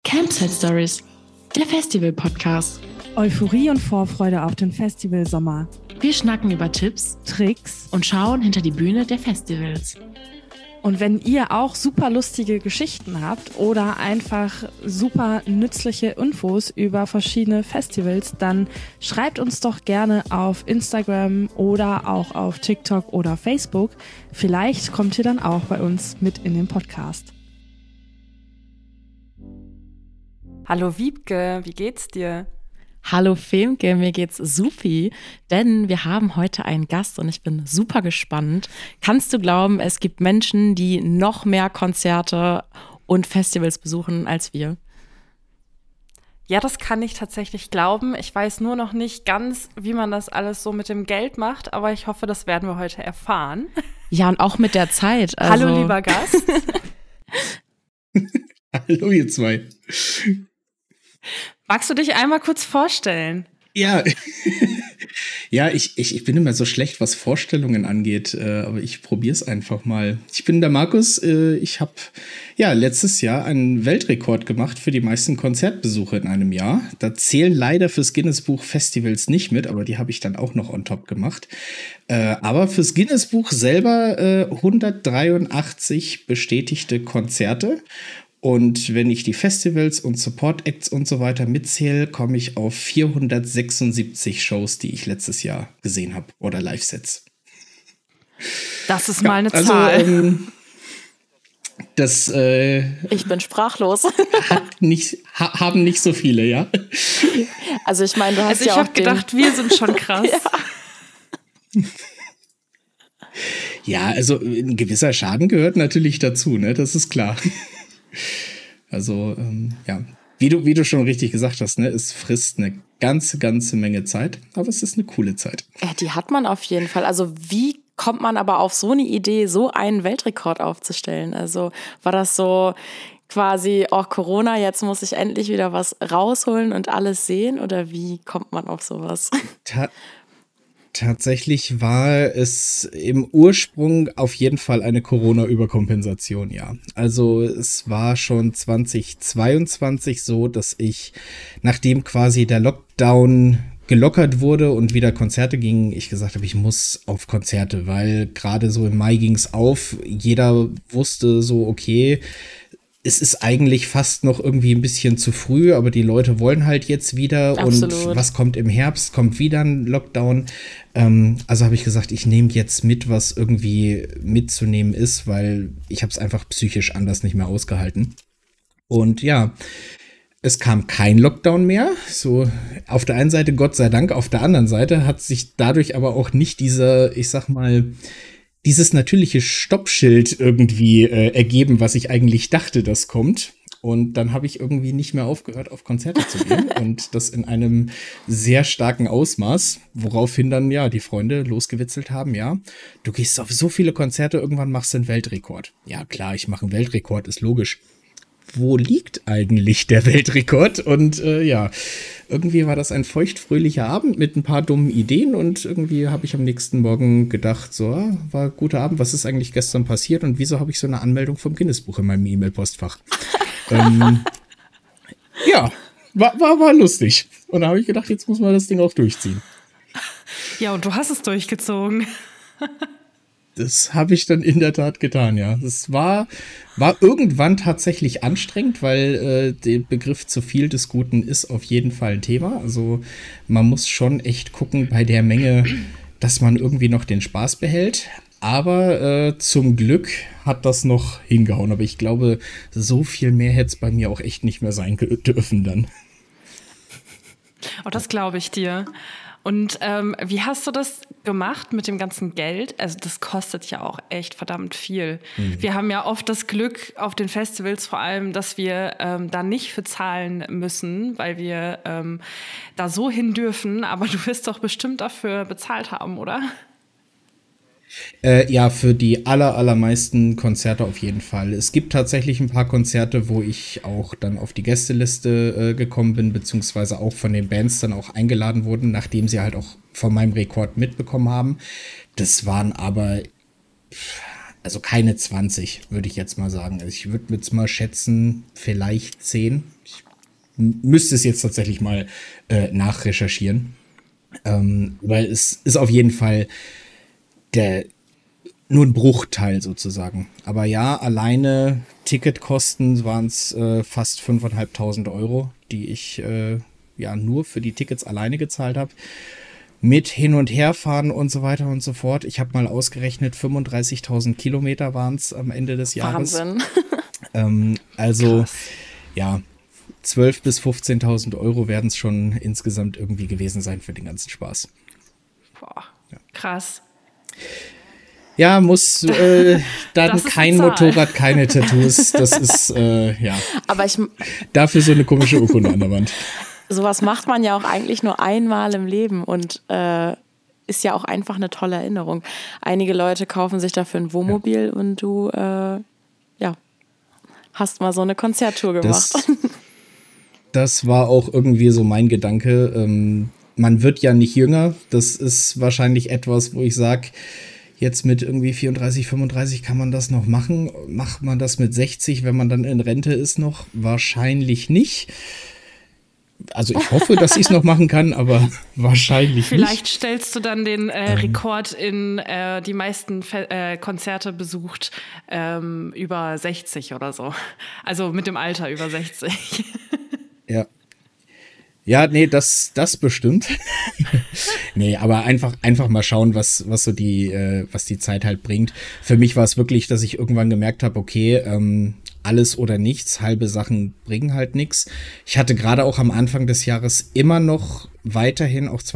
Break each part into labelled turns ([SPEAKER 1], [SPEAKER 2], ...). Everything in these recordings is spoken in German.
[SPEAKER 1] Campsite Stories, der Festival-Podcast.
[SPEAKER 2] Euphorie und Vorfreude auf den Festivalsommer.
[SPEAKER 1] Wir schnacken über Tipps,
[SPEAKER 2] Tricks
[SPEAKER 1] und schauen hinter die Bühne der Festivals.
[SPEAKER 2] Und wenn ihr auch super lustige Geschichten habt oder einfach super nützliche Infos über verschiedene Festivals, dann schreibt uns doch gerne auf Instagram oder auch auf TikTok oder Facebook. Vielleicht kommt ihr dann auch bei uns mit in den Podcast.
[SPEAKER 3] Hallo Wiebke, wie geht's dir?
[SPEAKER 1] Hallo Femke, mir geht's supi, denn wir haben heute einen Gast und ich bin super gespannt. Kannst du glauben, es gibt Menschen, die noch mehr Konzerte und Festivals besuchen als wir?
[SPEAKER 3] Ja, das kann ich tatsächlich glauben. Ich weiß nur noch nicht ganz, wie man das alles so mit dem Geld macht, aber ich hoffe, das werden wir heute erfahren.
[SPEAKER 1] Ja, und auch mit der Zeit. Also
[SPEAKER 3] Hallo lieber Gast.
[SPEAKER 4] Hallo ihr zwei.
[SPEAKER 3] Magst du dich einmal kurz vorstellen?
[SPEAKER 4] Ja, ja, ich bin immer so schlecht, was Vorstellungen angeht, aber ich probiere es einfach mal. Ich bin der Markus, ich habe ja letztes Jahr einen Weltrekord gemacht für die meisten Konzertbesuche in einem Jahr. Da zählen leider fürs Guinness-Buch Festivals nicht mit, aber die habe ich dann auch noch on top gemacht. Aber fürs Guinness-Buch selber 183 bestätigte Konzerte. Und wenn ich die Festivals und Support-Acts und so weiter mitzähle, komme ich auf 476 Shows, die ich letztes Jahr gesehen habe. Oder Live-Sets.
[SPEAKER 3] Das ist mal eine Zahl.
[SPEAKER 1] Ich bin sprachlos.
[SPEAKER 4] Haben nicht so viele, ja?
[SPEAKER 1] Also ich meine, du hast
[SPEAKER 3] ich habe gedacht, wir sind schon krass.
[SPEAKER 4] Ja, also ein gewisser Schaden gehört natürlich dazu, ne? Das ist klar. Also, ja, wie du schon richtig gesagt hast, ne, es frisst eine ganze Menge Zeit, aber es ist eine coole Zeit.
[SPEAKER 1] Ja, die hat man auf jeden Fall. Also wie kommt man aber auf so eine Idee, so einen Weltrekord aufzustellen? Also war das so quasi, Corona, jetzt muss ich endlich wieder was rausholen und alles sehen? Oder wie kommt man auf sowas?
[SPEAKER 4] Tatsächlich war es im Ursprung auf jeden Fall eine Corona-Überkompensation, ja. Also es war schon 2022 so, dass ich, nachdem quasi der Lockdown gelockert wurde und wieder Konzerte gingen, ich gesagt habe, ich muss auf Konzerte, weil gerade so im Mai ging es auf. Jeder wusste so, okay, es ist eigentlich fast noch irgendwie ein bisschen zu früh, aber die Leute wollen halt jetzt wieder.
[SPEAKER 1] Absolut.
[SPEAKER 4] Und was kommt im Herbst? Kommt wieder ein Lockdown. Also habe ich gesagt, ich nehme jetzt mit, was irgendwie mitzunehmen ist, weil ich habe es einfach psychisch anders nicht mehr ausgehalten. Und ja, es kam kein Lockdown mehr. So auf der einen Seite Gott sei Dank, auf der anderen Seite hat sich dadurch aber auch nicht dieser, ich sag mal, dieses natürliche Stoppschild irgendwie ergeben, was ich eigentlich dachte, das kommt. Und dann habe ich irgendwie nicht mehr aufgehört, auf Konzerte zu gehen. Und das in einem sehr starken Ausmaß, woraufhin dann ja die Freunde losgewitzelt haben, ja, du gehst auf so viele Konzerte, irgendwann machst du einen Weltrekord. Ja klar, ich mache einen Weltrekord, ist logisch. Wo liegt eigentlich der Weltrekord? Und ja, irgendwie war das ein feuchtfröhlicher Abend mit ein paar dummen Ideen und irgendwie habe ich am nächsten Morgen gedacht, so, war ein guter Abend, was ist eigentlich gestern passiert und wieso habe ich so eine Anmeldung vom Guinness-Buch in meinem E-Mail-Postfach? Ja, war lustig. Und da habe ich gedacht, jetzt muss man das Ding auch durchziehen.
[SPEAKER 3] Ja, und du hast es durchgezogen.
[SPEAKER 4] Das habe ich dann in der Tat getan, ja. Das war irgendwann tatsächlich anstrengend, weil der Begriff zu viel des Guten ist auf jeden Fall ein Thema. Also man muss schon echt gucken bei der Menge, dass man irgendwie noch den Spaß behält. Aber zum Glück hat das noch hingehauen. Aber ich glaube, so viel mehr hätte es bei mir auch echt nicht mehr sein dürfen dann.
[SPEAKER 3] Oh, das glaube ich dir. Und wie hast du das gemacht mit dem ganzen Geld? Also das kostet ja auch echt verdammt viel. Mhm. Wir haben ja oft das Glück auf den Festivals vor allem, dass wir da nicht für zahlen müssen, weil wir da so hin dürfen. Aber du wirst doch bestimmt dafür bezahlt haben, oder?
[SPEAKER 4] Ja, für die allermeisten Konzerte auf jeden Fall. Es gibt tatsächlich ein paar Konzerte, wo ich auch dann auf die Gästeliste gekommen bin, beziehungsweise auch von den Bands dann auch eingeladen wurden, nachdem sie halt auch von meinem Rekord mitbekommen haben. Das waren aber also keine 20, würde ich jetzt mal sagen. Also ich würde jetzt mal schätzen, vielleicht 10. Ich müsste es jetzt tatsächlich mal nachrecherchieren. Weil es ist auf jeden Fall nur ein Bruchteil sozusagen. Aber ja, alleine Ticketkosten waren es fast 5.500 Euro, die ich nur für die Tickets alleine gezahlt habe. Mit Hin- und Herfahren und so weiter und so fort. Ich habe mal ausgerechnet, 35.000 Kilometer waren es am Ende des Jahres.
[SPEAKER 1] Wahnsinn.
[SPEAKER 4] Also, ja, 12.000 bis 15.000 Euro werden es schon insgesamt irgendwie gewesen sein für den ganzen Spaß.
[SPEAKER 3] Boah, krass.
[SPEAKER 4] Ja, muss dann kein Motorrad, keine Tattoos. Das ist,
[SPEAKER 1] Aber
[SPEAKER 4] dafür so eine komische Urkunde an der Wand.
[SPEAKER 1] sowas macht man ja auch eigentlich nur einmal im Leben und ist ja auch einfach eine tolle Erinnerung. Einige Leute kaufen sich dafür ein Wohnmobil und du hast mal so eine Konzerttour gemacht.
[SPEAKER 4] Das war auch irgendwie so mein Gedanke. Man wird ja nicht jünger. Das ist wahrscheinlich etwas, wo ich sage, jetzt mit irgendwie 34, 35 kann man das noch machen. Macht man das mit 60, wenn man dann in Rente ist noch? Wahrscheinlich nicht. Also ich hoffe, dass ich es noch machen kann, aber wahrscheinlich nicht.
[SPEAKER 3] Vielleicht stellst du dann den Rekord in die meisten Konzerte besucht über 60 oder so. Also mit dem Alter über 60.
[SPEAKER 4] Ja. Ja, nee, das bestimmt. Nee, aber einfach mal schauen, was so was die Zeit halt bringt. Für mich war es wirklich, dass ich irgendwann gemerkt habe, okay, alles oder nichts, halbe Sachen bringen halt nichts. Ich hatte gerade auch am Anfang des Jahres immer noch weiterhin, auch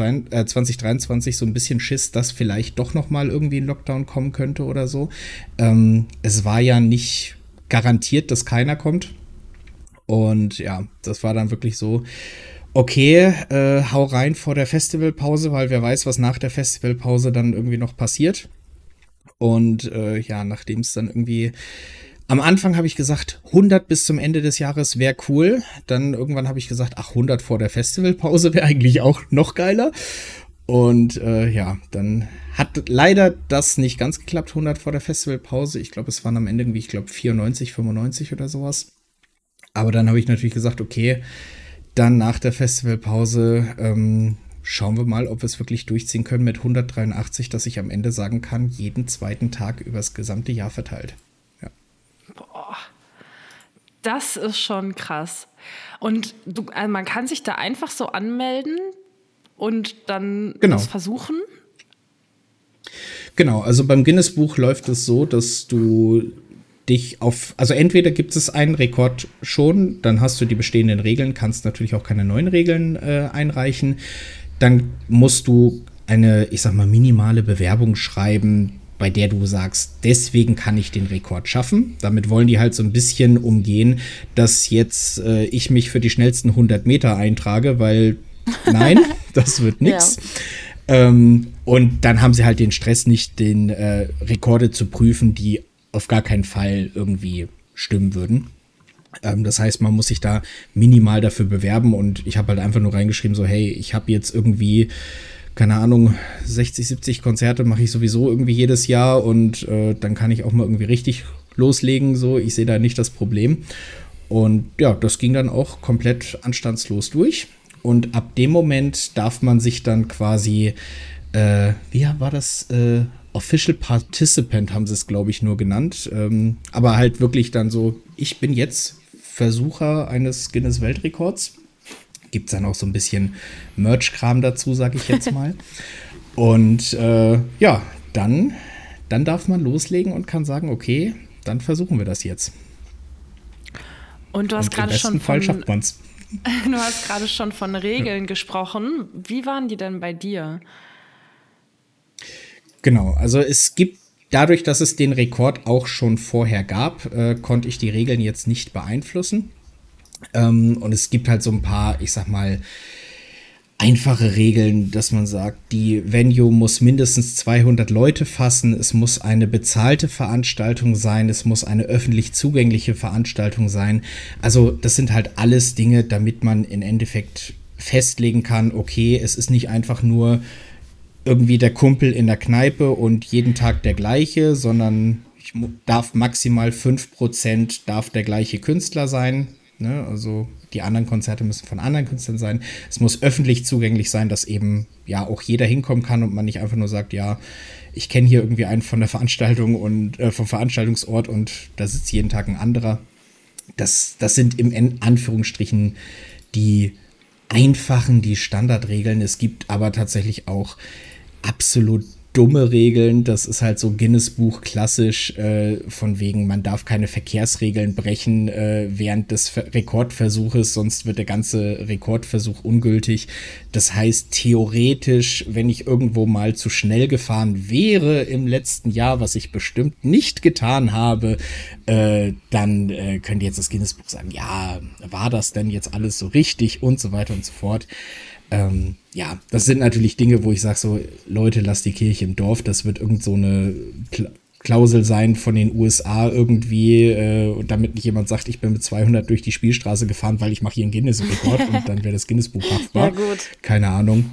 [SPEAKER 4] 2023, so ein bisschen Schiss, dass vielleicht doch noch mal irgendwie ein Lockdown kommen könnte oder so. Es war ja nicht garantiert, dass keiner kommt. Und ja, das war dann wirklich so, okay, hau rein vor der Festivalpause, weil wer weiß, was nach der Festivalpause dann irgendwie noch passiert. Und nachdem es dann irgendwie am Anfang habe ich gesagt, 100 bis zum Ende des Jahres wäre cool. Dann irgendwann habe ich gesagt, 100 vor der Festivalpause wäre eigentlich auch noch geiler. Und dann hat leider das nicht ganz geklappt, 100 vor der Festivalpause. Ich glaube, es waren am Ende irgendwie, 94, 95 oder sowas. Aber dann habe ich natürlich gesagt, okay, dann nach der Festivalpause schauen wir mal, ob wir es wirklich durchziehen können mit 183, dass ich am Ende sagen kann, jeden zweiten Tag über das gesamte Jahr verteilt. Ja.
[SPEAKER 3] Boah, das ist schon krass. Und man kann sich da einfach so anmelden und dann das versuchen?
[SPEAKER 4] Genau, also beim Guinness-Buch läuft es so, dass du also entweder gibt es einen Rekord schon, dann hast du die bestehenden Regeln, kannst natürlich auch keine neuen Regeln einreichen. Dann musst du eine, ich sag mal, minimale Bewerbung schreiben, bei der du sagst, deswegen kann ich den Rekord schaffen. Damit wollen die halt so ein bisschen umgehen, dass jetzt ich mich für die schnellsten 100 Meter eintrage, weil nein, das wird nix. Ja. Und dann haben sie halt den Stress nicht, den Rekorde zu prüfen, die auf gar keinen Fall irgendwie stimmen würden. Das heißt, man muss sich da minimal dafür bewerben und ich habe halt einfach nur reingeschrieben, so hey, ich habe jetzt irgendwie, keine Ahnung, 60, 70 Konzerte mache ich sowieso irgendwie jedes Jahr und dann kann ich auch mal irgendwie richtig loslegen, so, ich sehe da nicht das Problem. Und ja, das ging dann auch komplett anstandslos durch und ab dem Moment darf man sich dann quasi, wie war das, Official Participant haben sie es, glaube ich, nur genannt. Aber halt wirklich dann so, ich bin jetzt Versucher eines Guinness-Weltrekords. Gibt es dann auch so ein bisschen Merch-Kram dazu, sage ich jetzt mal. Und dann darf man loslegen und kann sagen, okay, dann versuchen wir das jetzt.
[SPEAKER 3] Und du hast gerade schon
[SPEAKER 4] Fall schafft man's.
[SPEAKER 3] Du hast gerade schon von Regeln gesprochen. Wie waren die denn bei dir?
[SPEAKER 4] Genau, also es gibt, dadurch, dass es den Rekord auch schon vorher gab, konnte ich die Regeln jetzt nicht beeinflussen. Und es gibt halt so ein paar, ich sag mal, einfache Regeln, dass man sagt, die Venue muss mindestens 200 Leute fassen, es muss eine bezahlte Veranstaltung sein, es muss eine öffentlich zugängliche Veranstaltung sein. Also das sind halt alles Dinge, damit man im Endeffekt festlegen kann, okay, es ist nicht einfach nur irgendwie der Kumpel in der Kneipe und jeden Tag der gleiche, sondern ich darf maximal 5% darf der gleiche Künstler sein. Ne? Also die anderen Konzerte müssen von anderen Künstlern sein. Es muss öffentlich zugänglich sein, dass eben ja auch jeder hinkommen kann und man nicht einfach nur sagt, ja, ich kenne hier irgendwie einen von der Veranstaltung und vom Veranstaltungsort und da sitzt jeden Tag ein anderer. Das sind im Anführungsstrichen die einfachen, die Standardregeln. Es gibt aber tatsächlich auch absolut dumme Regeln. Das ist halt so Guinness-Buch klassisch, von wegen, man darf keine Verkehrsregeln brechen während des Rekordversuches, sonst wird der ganze Rekordversuch ungültig. Das heißt, theoretisch, wenn ich irgendwo mal zu schnell gefahren wäre im letzten Jahr, was ich bestimmt nicht getan habe, dann könnte jetzt das Guinness-Buch sagen, ja, war das denn jetzt alles so richtig und so weiter und so fort. Ja, das sind natürlich Dinge, wo ich sage so, Leute, lasst die Kirche im Dorf, das wird irgend so eine Klausel sein von den USA irgendwie, damit nicht jemand sagt, ich bin mit 200 durch die Spielstraße gefahren, weil ich mache hier einen Guinness-Rekord und dann wäre das Guinness-Buch haftbar.
[SPEAKER 1] Ja, gut.
[SPEAKER 4] Keine Ahnung.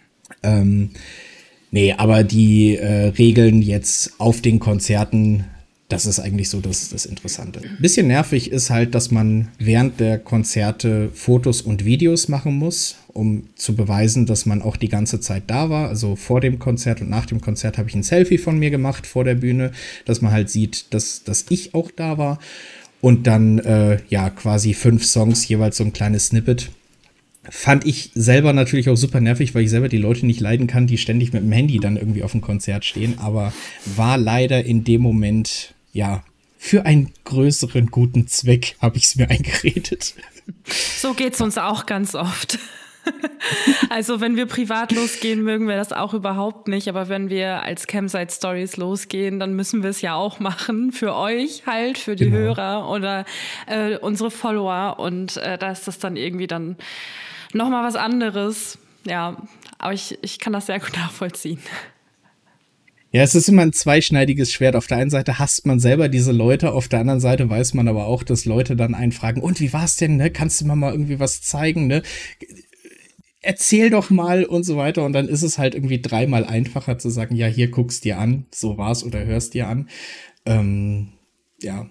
[SPEAKER 4] Nee, aber die Regeln jetzt auf den Konzerten, das ist eigentlich so das Interessante. Ein bisschen nervig ist halt, dass man während der Konzerte Fotos und Videos machen muss, um zu beweisen, dass man auch die ganze Zeit da war. Also vor dem Konzert und nach dem Konzert habe ich ein Selfie von mir gemacht vor der Bühne, dass man halt sieht, dass ich auch da war. Und dann ja quasi 5 Songs, jeweils so ein kleines Snippet. Fand ich selber natürlich auch super nervig, weil ich selber die Leute nicht leiden kann, die ständig mit dem Handy dann irgendwie auf dem Konzert stehen. Aber war leider in dem Moment, ja, für einen größeren guten Zweck habe ich es mir eingeredet.
[SPEAKER 3] So geht's uns auch ganz oft. Also wenn wir privat losgehen, mögen wir das auch überhaupt nicht. Aber wenn wir als Campsite Stories losgehen, dann müssen wir es ja auch machen. Für euch halt, für die Hörer oder unsere Follower. Und da ist das dann irgendwie dann nochmal was anderes. Ja, aber ich kann das sehr gut nachvollziehen.
[SPEAKER 4] Ja, es ist immer ein zweischneidiges Schwert. Auf der einen Seite hasst man selber diese Leute, auf der anderen Seite weiß man aber auch, dass Leute dann einen fragen, und wie war's denn, ne? Kannst du mir mal irgendwie was zeigen, ne? Erzähl doch mal und so weiter. Und dann ist es halt irgendwie 3-mal einfacher zu sagen, ja, hier guckst dir an, so war's oder hörst dir an. Ja.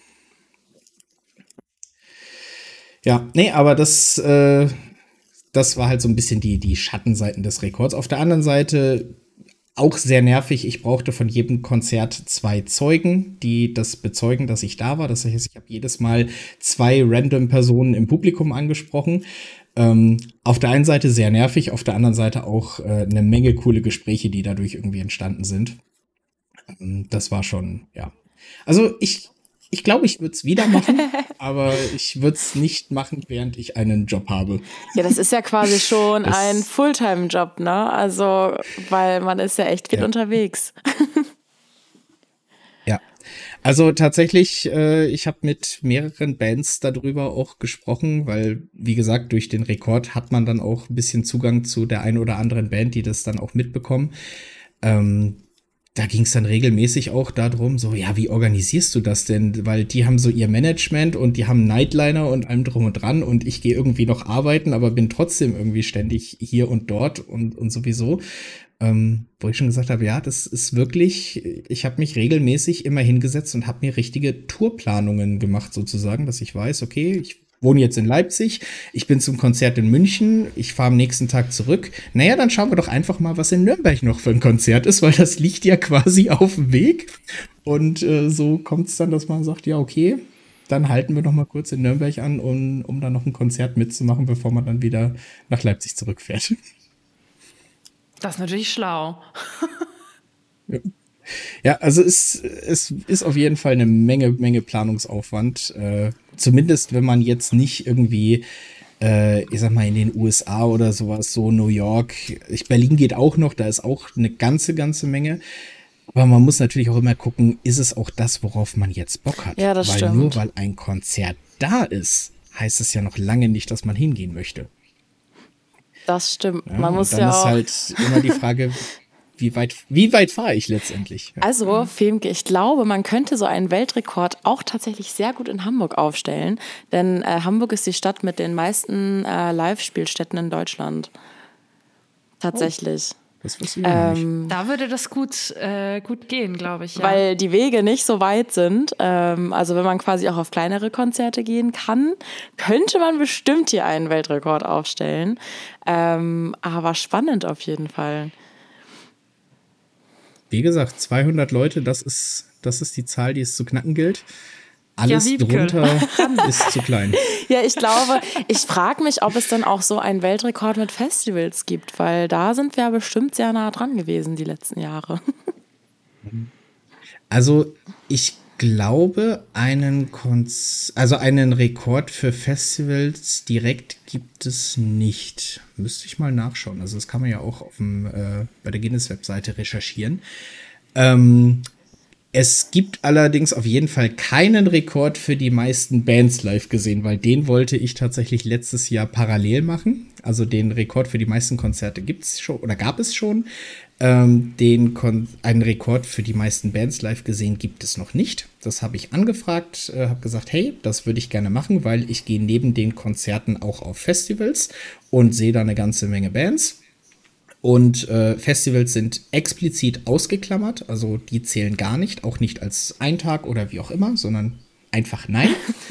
[SPEAKER 4] Ja, nee, aber das war halt so ein bisschen die Schattenseiten des Rekords. Auf der anderen Seite auch sehr nervig. Ich brauchte von jedem Konzert 2 Zeugen, die das bezeugen, dass ich da war. Das heißt, ich habe jedes Mal 2 random Personen im Publikum angesprochen. Auf der einen Seite sehr nervig, auf der anderen Seite auch eine Menge coole Gespräche, die dadurch irgendwie entstanden sind. Das war schon, ja. Also ich glaube, ich würde es wieder machen, aber ich würde es nicht machen, während ich einen Job habe.
[SPEAKER 1] Ja, das ist ja quasi schon ein Fulltime-Job, ne? Also, weil man ist ja echt viel unterwegs.
[SPEAKER 4] Ja, also tatsächlich, ich habe mit mehreren Bands darüber auch gesprochen, weil, wie gesagt, durch den Rekord hat man dann auch ein bisschen Zugang zu der einen oder anderen Band, die das dann auch mitbekommen. Da ging es dann regelmäßig auch darum, so, ja, wie organisierst du das denn? Weil die haben so ihr Management und die haben Nightliner und allem drum und dran und ich gehe irgendwie noch arbeiten, aber bin trotzdem irgendwie ständig hier und dort und sowieso. Wo ich schon gesagt habe, ja, das ist wirklich, ich habe mich regelmäßig immer hingesetzt und habe mir richtige Tourplanungen gemacht sozusagen, dass ich weiß, okay, ich wohne jetzt in Leipzig, ich bin zum Konzert in München, ich fahre am nächsten Tag zurück. Naja, dann schauen wir doch einfach mal, was in Nürnberg noch für ein Konzert ist, weil das liegt ja quasi auf dem Weg. Und so kommt es dann, dass man sagt, ja, okay, dann halten wir noch mal kurz in Nürnberg an, um dann noch ein Konzert mitzumachen, bevor man dann wieder nach Leipzig zurückfährt.
[SPEAKER 3] Das ist natürlich schlau.
[SPEAKER 4] Ja, also es ist auf jeden Fall eine Menge Planungsaufwand. Zumindest, wenn man jetzt nicht irgendwie, ich sag mal, in den USA oder sowas, so New York, Berlin geht auch noch, da ist auch eine ganze Menge. Aber man muss natürlich auch immer gucken, ist es auch das, worauf man jetzt Bock hat?
[SPEAKER 1] Ja, das stimmt.
[SPEAKER 4] Nur weil ein Konzert da ist, heißt es ja noch lange nicht, dass man hingehen möchte.
[SPEAKER 1] Das stimmt.
[SPEAKER 4] Ja,
[SPEAKER 1] Man muss
[SPEAKER 4] dann
[SPEAKER 1] ja
[SPEAKER 4] ist
[SPEAKER 1] auch.
[SPEAKER 4] halt immer die Frage, wie weit fahre ich letztendlich?
[SPEAKER 1] Also, Femke, ich glaube, man könnte so einen Weltrekord auch tatsächlich sehr gut in Hamburg aufstellen. Denn Hamburg ist die Stadt mit den meisten Live-Spielstätten in Deutschland. Tatsächlich.
[SPEAKER 4] Das wusste ich auch nicht.
[SPEAKER 3] Da würde das gut gehen, glaube ich. Ja.
[SPEAKER 1] Weil die Wege nicht so weit sind. Also wenn man quasi auch auf kleinere Konzerte gehen kann, könnte man bestimmt hier einen Weltrekord aufstellen. Aber spannend auf jeden Fall.
[SPEAKER 4] Wie gesagt, 200 Leute, das ist die Zahl, die es zu knacken gilt. Alles drunter ist zu klein.
[SPEAKER 1] Ja, ich frage mich, ob es dann auch so einen Weltrekord mit Festivals gibt, weil da sind wir bestimmt sehr nah dran gewesen die letzten Jahre.
[SPEAKER 4] Also ich glaube, einen Rekord für Festivals direkt gibt es nicht. Müsste ich mal nachschauen. Also das kann man ja auch bei der Guinness-Webseite recherchieren. Es gibt allerdings auf jeden Fall keinen Rekord für die meisten Bands live gesehen, weil den wollte ich tatsächlich letztes Jahr parallel machen. Also den Rekord für die meisten Konzerte gibt's schon oder gab es schon. Einen Rekord für die meisten Bands live gesehen gibt es noch nicht. Das habe ich angefragt, habe gesagt, hey, das würde ich gerne machen, weil ich gehe neben den Konzerten auch auf Festivals und sehe da eine ganze Menge Bands. Und Festivals sind explizit ausgeklammert, also die zählen gar nicht, auch nicht als Eintag oder wie auch immer, sondern einfach nein.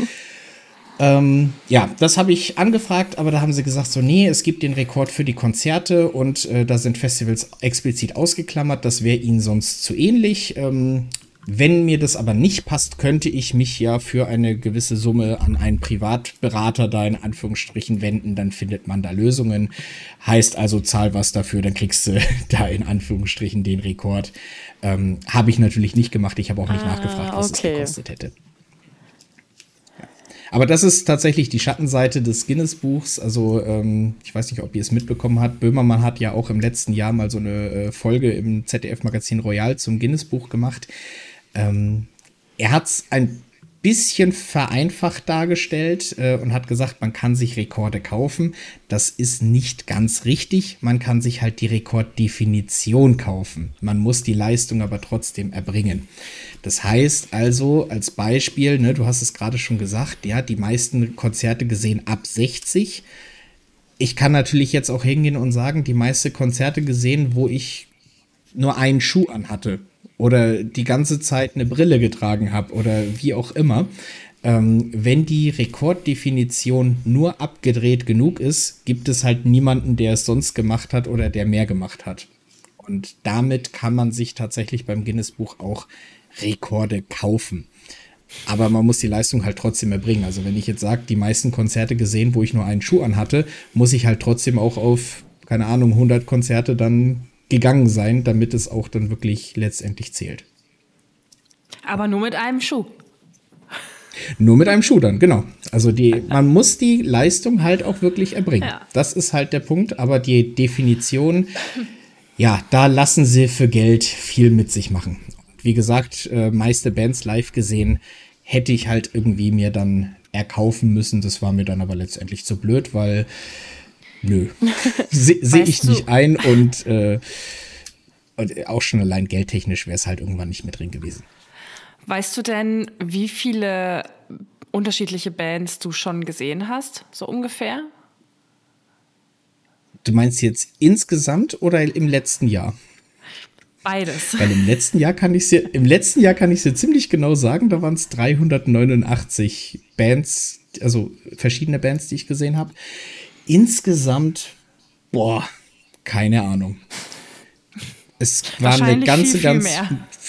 [SPEAKER 4] Ja, das habe ich angefragt, aber da haben sie gesagt, so nee, es gibt den Rekord für die Konzerte und da sind Festivals explizit ausgeklammert, das wäre ihnen sonst zu ähnlich. Wenn mir das aber nicht passt, könnte ich mich ja für eine gewisse Summe an einen Privatberater da in Anführungsstrichen wenden, dann findet man da Lösungen. Heißt also, zahl was dafür, dann kriegst du da in Anführungsstrichen den Rekord. Habe ich natürlich nicht gemacht, ich habe auch nicht nachgefragt, was es gekostet hätte. Ja. Aber das ist tatsächlich die Schattenseite des Guinness-Buchs. Also ich weiß nicht, ob ihr es mitbekommen habt. Böhmermann hat ja auch im letzten Jahr mal so eine Folge im ZDF-Magazin Royal zum Guinness-Buch gemacht. Er hat es ein bisschen vereinfacht dargestellt und hat gesagt, man kann sich Rekorde kaufen. Das ist nicht ganz richtig. Man kann sich halt die Rekorddefinition kaufen. Man muss die Leistung aber trotzdem erbringen. Das heißt also, als Beispiel, ne, du hast es gerade schon gesagt, ja, die meisten Konzerte gesehen ab 60. Ich kann natürlich jetzt auch hingehen und sagen, die meisten Konzerte gesehen, wo ich nur einen Schuh anhatte. Oder die ganze Zeit eine Brille getragen habe oder wie auch immer. Wenn die Rekorddefinition nur abgedreht genug ist, gibt es halt niemanden, der es sonst gemacht hat oder der mehr gemacht hat. Und damit kann man sich tatsächlich beim Guinness-Buch auch Rekorde kaufen. Aber man muss die Leistung halt trotzdem erbringen. Also wenn ich jetzt sage, die meisten Konzerte gesehen, wo ich nur einen Schuh anhatte, muss ich halt trotzdem auch auf, keine Ahnung, 100 Konzerte dann gegangen sein, damit es auch dann wirklich letztendlich zählt.
[SPEAKER 3] Aber nur mit einem Schuh.
[SPEAKER 4] Nur mit einem Schuh dann, genau. Also man muss die Leistung halt auch wirklich erbringen. Ja. Das ist halt der Punkt, aber die Definition, ja, da lassen sie für Geld viel mit sich machen. Wie gesagt, meiste Bands live gesehen, hätte ich halt irgendwie mir dann erkaufen müssen. Das war mir dann aber letztendlich zu blöd, weil nö, sehe ich nicht ein und auch schon allein geldtechnisch wäre es halt irgendwann nicht mehr drin gewesen.
[SPEAKER 3] Weißt du denn, wie viele unterschiedliche Bands du schon gesehen hast, so ungefähr?
[SPEAKER 4] Du meinst jetzt insgesamt oder im letzten Jahr?
[SPEAKER 3] Beides.
[SPEAKER 4] Weil im letzten Jahr kann ich es dir ziemlich genau sagen, da waren es 389 Bands, also verschiedene Bands, die ich gesehen habe. Insgesamt, keine Ahnung. Es war eine ganze,
[SPEAKER 3] viel mehr.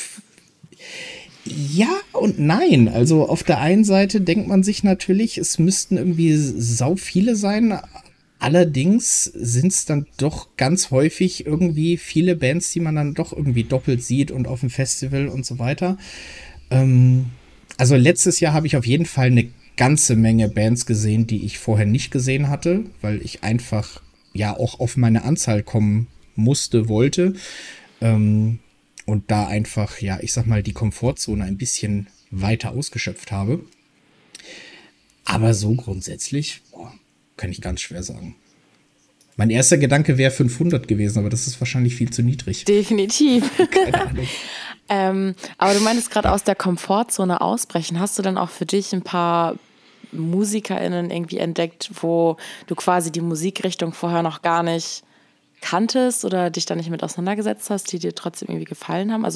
[SPEAKER 4] Ja und nein. Also auf der einen Seite denkt man sich natürlich, es müssten irgendwie sau viele sein. Allerdings sind es dann doch ganz häufig irgendwie viele Bands, die man dann doch irgendwie doppelt sieht und auf dem Festival und so weiter. Also letztes Jahr habe ich auf jeden Fall eine ganze Menge Bands gesehen, die ich vorher nicht gesehen hatte, weil ich einfach ja auch auf meine Anzahl kommen wollte. Und da einfach, ja, ich sag mal, die Komfortzone ein bisschen weiter ausgeschöpft habe. Aber so grundsätzlich, kann ich ganz schwer sagen. Mein erster Gedanke wäre 500 gewesen, aber das ist wahrscheinlich viel zu niedrig.
[SPEAKER 1] Definitiv.
[SPEAKER 4] Keine Ahnung.
[SPEAKER 1] Aber du meintest gerade aus der Komfortzone ausbrechen. Hast du dann auch für dich ein paar MusikerInnen irgendwie entdeckt, wo du quasi die Musikrichtung vorher noch gar nicht kanntest oder dich da nicht mit auseinandergesetzt hast, die dir trotzdem irgendwie gefallen haben?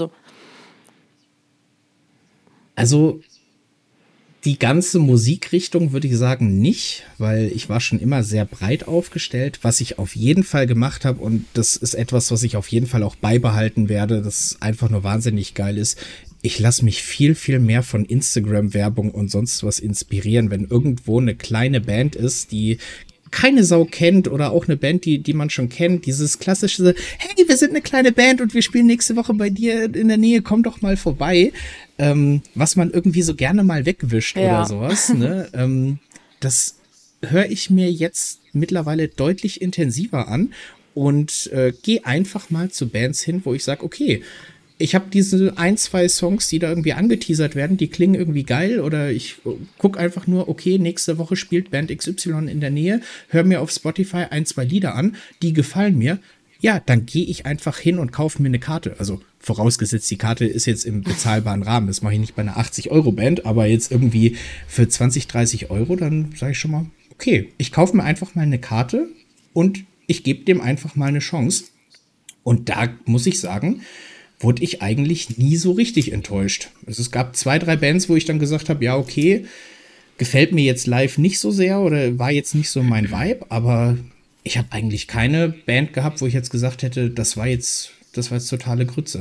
[SPEAKER 4] Also die ganze Musikrichtung würde ich sagen nicht, weil ich war schon immer sehr breit aufgestellt. Was ich auf jeden Fall gemacht habe, und das ist etwas, was ich auf jeden Fall auch beibehalten werde, das einfach nur wahnsinnig geil ist, ich lasse mich viel, viel mehr von Instagram-Werbung und sonst was inspirieren, wenn irgendwo eine kleine Band ist, die keine Sau kennt oder auch eine Band, die man schon kennt, dieses klassische, hey, wir sind eine kleine Band und wir spielen nächste Woche bei dir in der Nähe, komm doch mal vorbei, was man irgendwie so gerne mal wegwischt oder sowas, ne? Das höre ich mir jetzt mittlerweile deutlich intensiver an und gehe einfach mal zu Bands hin, wo ich sage, okay, ich habe diese 2 Songs, die da irgendwie angeteasert werden, die klingen irgendwie geil, oder ich gucke einfach nur, okay, nächste Woche spielt Band XY in der Nähe, höre mir auf Spotify 2 Lieder an, die gefallen mir. Ja, dann gehe ich einfach hin und kaufe mir eine Karte. Also vorausgesetzt, die Karte ist jetzt im bezahlbaren Rahmen. Das mache ich nicht bei einer 80-Euro-Band, aber jetzt irgendwie für 20, 30 Euro, dann sage ich schon mal, okay, ich kaufe mir einfach mal eine Karte und ich gebe dem einfach mal eine Chance. Und da muss ich sagen, wurde ich eigentlich nie so richtig enttäuscht. Also es gab 2, 3 Bands, wo ich dann gesagt habe, ja, okay, gefällt mir jetzt live nicht so sehr oder war jetzt nicht so mein Vibe, aber ich habe eigentlich keine Band gehabt, wo ich jetzt gesagt hätte, das war jetzt totale Grütze.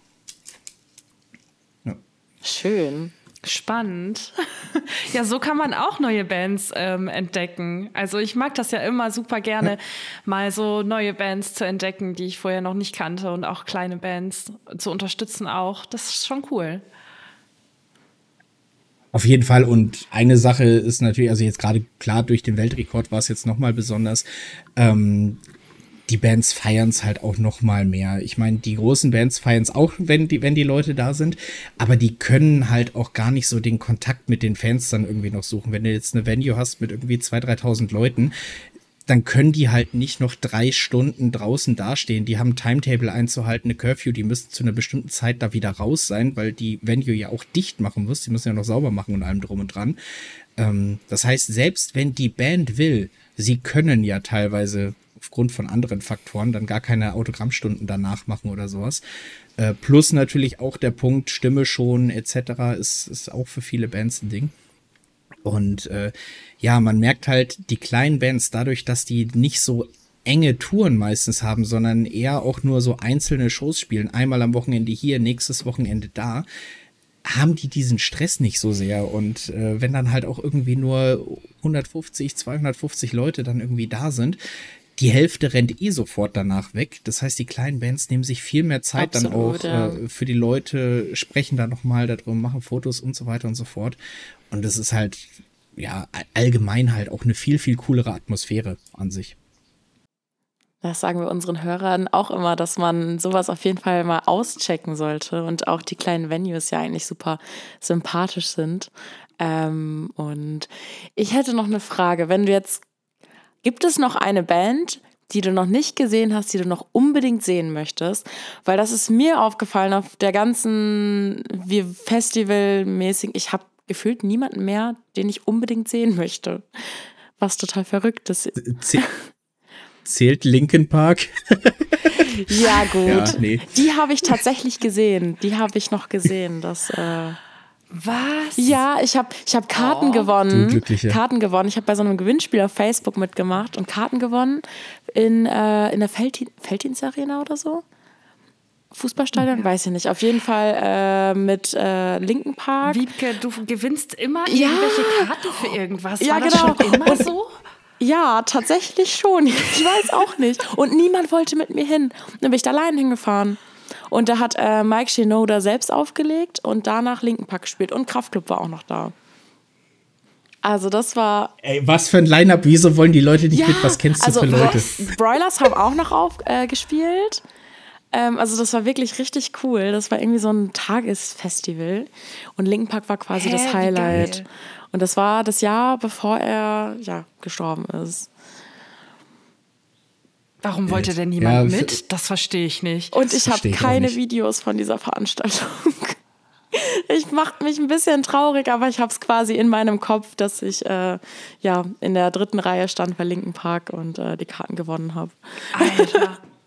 [SPEAKER 4] Ja.
[SPEAKER 1] Schön.
[SPEAKER 3] Spannend. Ja, so kann man auch neue Bands entdecken. Also ich mag das ja immer super gerne, mal so neue Bands zu entdecken, die ich vorher noch nicht kannte, und auch kleine Bands zu unterstützen auch. Das ist schon cool.
[SPEAKER 4] Auf jeden Fall. Und eine Sache ist natürlich, also jetzt gerade klar, durch den Weltrekord war es jetzt noch mal besonders, die Bands feiern es halt auch noch mal mehr. Ich meine, die großen Bands feiern es auch, wenn die Leute da sind, aber die können halt auch gar nicht so den Kontakt mit den Fans dann irgendwie noch suchen. Wenn du jetzt eine Venue hast mit irgendwie 2.000, 3.000 Leuten, dann können die halt nicht noch 3 Stunden draußen dastehen. Die haben ein Timetable einzuhalten, eine Curfew, die müssen zu einer bestimmten Zeit da wieder raus sein, weil die Venue ja auch dicht machen muss. Die müssen ja noch sauber machen und allem drum und dran. Das heißt, selbst wenn die Band will, sie können ja teilweise aufgrund von anderen Faktoren dann gar keine Autogrammstunden danach machen oder sowas. Plus natürlich auch der Punkt Stimme schonen etc. ist auch für viele Bands ein Ding. Und ja, man merkt halt, die kleinen Bands, dadurch, dass die nicht so enge Touren meistens haben, sondern eher auch nur so einzelne Shows spielen, einmal am Wochenende hier, nächstes Wochenende da, haben die diesen Stress nicht so sehr. Und wenn dann halt auch irgendwie nur 150, 250 Leute dann irgendwie da sind, die Hälfte rennt sofort danach weg. Das heißt, die kleinen Bands nehmen sich viel mehr Zeit. Absolut, dann auch für die Leute, sprechen da nochmal darum, machen Fotos und so weiter und so fort. Und das ist halt, ja, allgemein halt auch eine viel, viel coolere Atmosphäre an sich.
[SPEAKER 1] Das sagen wir unseren Hörern auch immer, dass man sowas auf jeden Fall mal auschecken sollte und auch die kleinen Venues ja eigentlich super sympathisch sind. Und ich hätte noch eine Frage, gibt es noch eine Band, die du noch nicht gesehen hast, die du noch unbedingt sehen möchtest? Weil das ist mir aufgefallen auf der ganzen Festivalmäßig. Ich habe gefühlt niemanden mehr, den ich unbedingt sehen möchte. Was total verrückt ist.
[SPEAKER 4] Zählt Linkin Park?
[SPEAKER 1] Ja, gut.
[SPEAKER 4] Ja, nee.
[SPEAKER 1] Die habe ich tatsächlich gesehen. Die habe ich noch gesehen.
[SPEAKER 3] Was?
[SPEAKER 1] Ja, ich hab Karten gewonnen.
[SPEAKER 4] Du Glückliche.
[SPEAKER 1] Karten gewonnen. Ich habe bei so einem Gewinnspiel auf Facebook mitgemacht und Karten gewonnen in der Felddienst Arena oder so. Fußballstadion, weiß ich nicht. Auf jeden Fall mit Linkin Park.
[SPEAKER 3] Wiebke, du gewinnst immer irgendwelche Karten für irgendwas.
[SPEAKER 1] Ja,
[SPEAKER 3] War das
[SPEAKER 1] genau.
[SPEAKER 3] schon immer so?
[SPEAKER 1] Ja, tatsächlich schon. Ich weiß auch nicht. Und niemand wollte mit mir hin. Dann bin ich da allein hingefahren. Und da hat Mike Shinoda selbst aufgelegt und danach Linkin Park gespielt. Und Kraftklub war auch noch da. Also das war...
[SPEAKER 4] Ey, was für ein Line-Up, wieso wollen die Leute nicht mit? Was kennst du für Leute?
[SPEAKER 1] Broilers haben auch noch gespielt. Also das war wirklich richtig cool. Das war irgendwie so ein Tagesfestival. Und Linkin Park war quasi das Highlight. Und das war das Jahr, bevor er gestorben ist.
[SPEAKER 3] Warum wollte denn niemand mit? Das verstehe ich nicht.
[SPEAKER 1] Und ich habe keine Videos von dieser Veranstaltung. Ich mache mich ein bisschen traurig, aber ich habe es quasi in meinem Kopf, dass ich in der 3. Reihe stand bei Linkin Park und die Karten gewonnen habe.
[SPEAKER 3] Alter.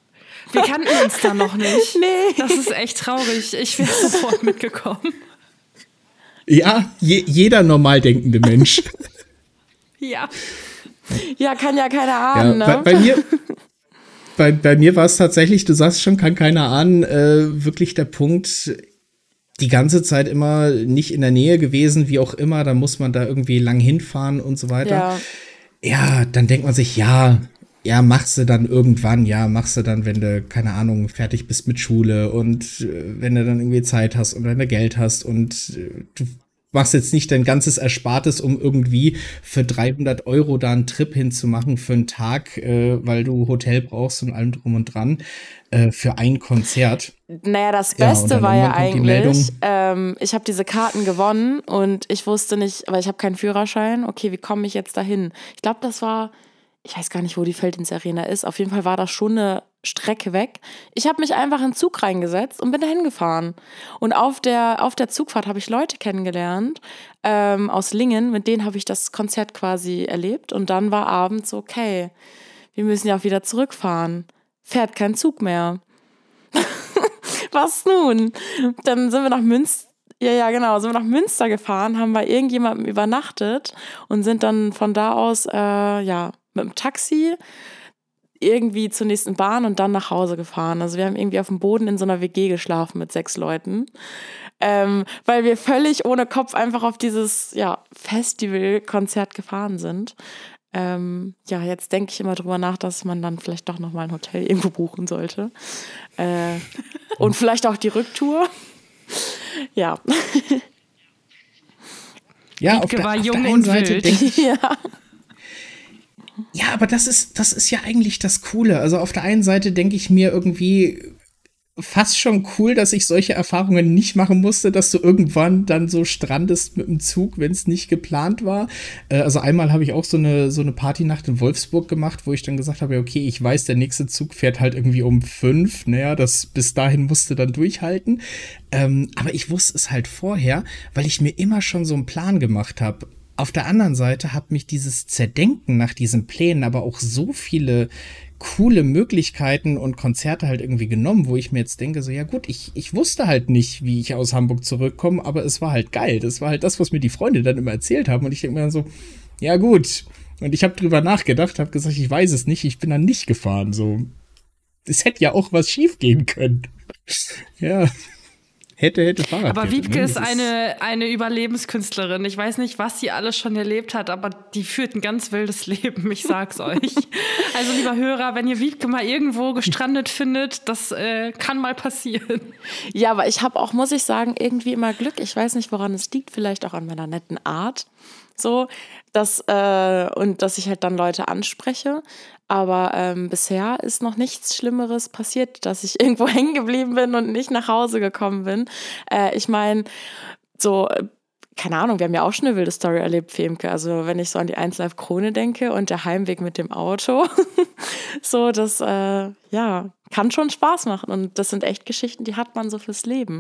[SPEAKER 3] Wir kannten uns da noch nicht.
[SPEAKER 1] Nee.
[SPEAKER 3] Das ist echt traurig. Ich wäre sofort mitgekommen.
[SPEAKER 4] Ja, jeder normal denkende Mensch.
[SPEAKER 3] Ja.
[SPEAKER 1] Ja, kann ja keiner ahnen,
[SPEAKER 4] Ja,
[SPEAKER 1] ne?
[SPEAKER 4] bei mir war es tatsächlich, du sagst schon, kann keiner ahnen, wirklich der Punkt, die ganze Zeit immer nicht in der Nähe gewesen, wie auch immer, dann muss man da irgendwie lang hinfahren und so weiter. Ja, dann denkt man sich, ja, machst du dann irgendwann, machst du dann, wenn du, keine Ahnung, fertig bist mit Schule und wenn du dann irgendwie Zeit hast und wenn du Geld hast und du machst jetzt nicht dein ganzes Erspartes, um irgendwie für 300 € da einen Trip hinzumachen für einen Tag, weil du Hotel brauchst und allem drum und dran, für ein Konzert.
[SPEAKER 1] Naja, das Beste war ja eigentlich,
[SPEAKER 4] Meldung,
[SPEAKER 1] ich habe diese Karten gewonnen und ich wusste nicht, weil ich habe keinen Führerschein, okay, wie komme ich jetzt dahin? Ich glaube, das war, ich weiß gar nicht, wo die Felddienst-Arena ist, auf jeden Fall war das schon eine Strecke weg. Ich habe mich einfach in den Zug reingesetzt und bin dahin gefahren. Und auf der Zugfahrt habe ich Leute kennengelernt aus Lingen, mit denen habe ich das Konzert quasi erlebt. Und dann war abends so, okay, wir müssen ja auch wieder zurückfahren. Fährt kein Zug mehr. Was nun? Dann sind wir nach Münster. Ja, genau. Sind wir nach Münster gefahren, haben bei irgendjemandem übernachtet und sind dann von da aus, mit dem Taxi irgendwie zur nächsten Bahn und dann nach Hause gefahren. Also wir haben irgendwie auf dem Boden in so einer WG geschlafen mit 6 Leuten, weil wir völlig ohne Kopf einfach auf dieses Festivalkonzert gefahren sind. Jetzt denke ich immer drüber nach, dass man dann vielleicht doch nochmal ein Hotel irgendwo buchen sollte. Und vielleicht auch die Rücktour. Ja.
[SPEAKER 4] Ja, auf der einen Seite denke ich, ja, aber das ist ja eigentlich das Coole. Also auf der einen Seite denke ich mir irgendwie fast schon cool, dass ich solche Erfahrungen nicht machen musste, dass du irgendwann dann so strandest mit dem Zug, wenn es nicht geplant war. Also einmal habe ich auch so eine Partynacht in Wolfsburg gemacht, wo ich dann gesagt habe, okay, ich weiß, der nächste Zug fährt halt irgendwie um 5. Naja, das bis dahin musste dann durchhalten. Aber ich wusste es halt vorher, weil ich mir immer schon so einen Plan gemacht habe. Auf der anderen Seite hat mich dieses Zerdenken nach diesen Plänen aber auch so viele coole Möglichkeiten und Konzerte halt irgendwie genommen, wo ich mir jetzt denke, so ja gut, ich wusste halt nicht, wie ich aus Hamburg zurückkomme, aber es war halt geil. Das war halt das, was mir die Freunde dann immer erzählt haben und ich denke mir dann so, ja gut. Und ich habe drüber nachgedacht, habe gesagt, ich weiß es nicht, ich bin dann nicht gefahren. So, es hätte ja auch was schief gehen können. Ja. Hätte Fahrrad.
[SPEAKER 3] Aber Wiebke ist eine Überlebenskünstlerin. Ich weiß nicht, was sie alles schon erlebt hat, aber die führt ein ganz wildes Leben, ich sag's euch. Also lieber Hörer, wenn ihr Wiebke mal irgendwo gestrandet findet, das kann mal passieren.
[SPEAKER 1] Ja, aber ich habe auch, muss ich sagen, irgendwie immer Glück. Ich weiß nicht, woran es liegt, vielleicht auch an meiner netten Art. So, dass ich halt dann Leute anspreche. Aber bisher ist noch nichts Schlimmeres passiert, dass ich irgendwo hängen geblieben bin und nicht nach Hause gekommen bin. Ich meine, so, keine Ahnung, wir haben ja auch schon eine wilde Story erlebt, Femke. Also wenn ich so an die 1 Live Krone denke und der Heimweg mit dem Auto, so, das, kann schon Spaß machen. Und das sind echt Geschichten, die hat man so fürs Leben.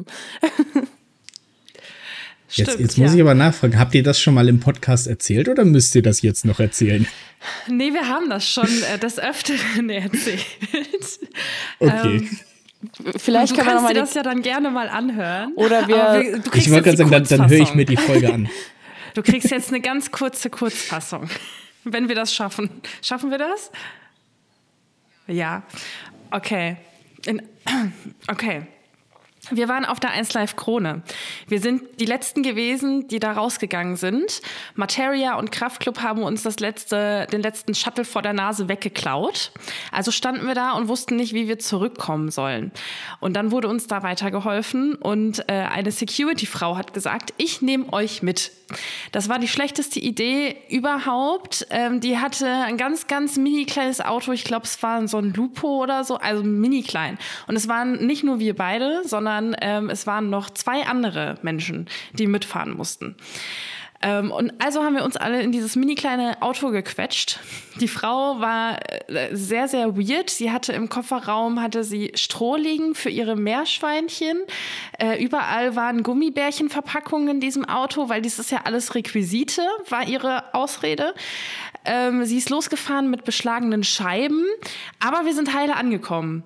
[SPEAKER 4] Jetzt muss ich aber nachfragen, habt ihr das schon mal im Podcast erzählt oder müsst ihr das jetzt noch erzählen?
[SPEAKER 3] Nee, wir haben das schon des Öfteren erzählt.
[SPEAKER 4] Okay.
[SPEAKER 1] Vielleicht
[SPEAKER 3] du
[SPEAKER 1] kann man
[SPEAKER 3] kannst
[SPEAKER 1] noch mal
[SPEAKER 3] dir das ja dann gerne mal anhören.
[SPEAKER 1] Oder
[SPEAKER 4] ich wollte gerade sagen, dann höre ich mir die Folge an.
[SPEAKER 3] Du kriegst jetzt eine ganz kurze Kurzfassung, wenn wir das schaffen. Schaffen wir das? Ja. Okay. Okay. Wir waren auf der 1 Live Krone. Wir sind die Letzten gewesen, die da rausgegangen sind. Materia und Kraftklub haben uns den letzten Shuttle vor der Nase weggeklaut. Also standen wir da und wussten nicht, wie wir zurückkommen sollen. Und dann wurde uns da weitergeholfen und eine Security-Frau hat gesagt, ich nehme euch mit. Das war die schlechteste Idee überhaupt. Die hatte ein ganz, ganz mini kleines Auto. Ich glaube, es war so ein Lupo oder so, also mini klein. Und es waren nicht nur wir beide, sondern es waren noch 2 andere Menschen, die mitfahren mussten. Und also haben wir uns alle in dieses mini kleine Auto gequetscht. Die Frau war sehr, sehr weird. Sie hatte im Kofferraum Stroh liegen für ihre Meerschweinchen. Überall waren Gummibärchenverpackungen in diesem Auto, weil dies ist ja alles Requisite, war ihre Ausrede. Sie ist losgefahren mit beschlagenen Scheiben, aber wir sind heile angekommen.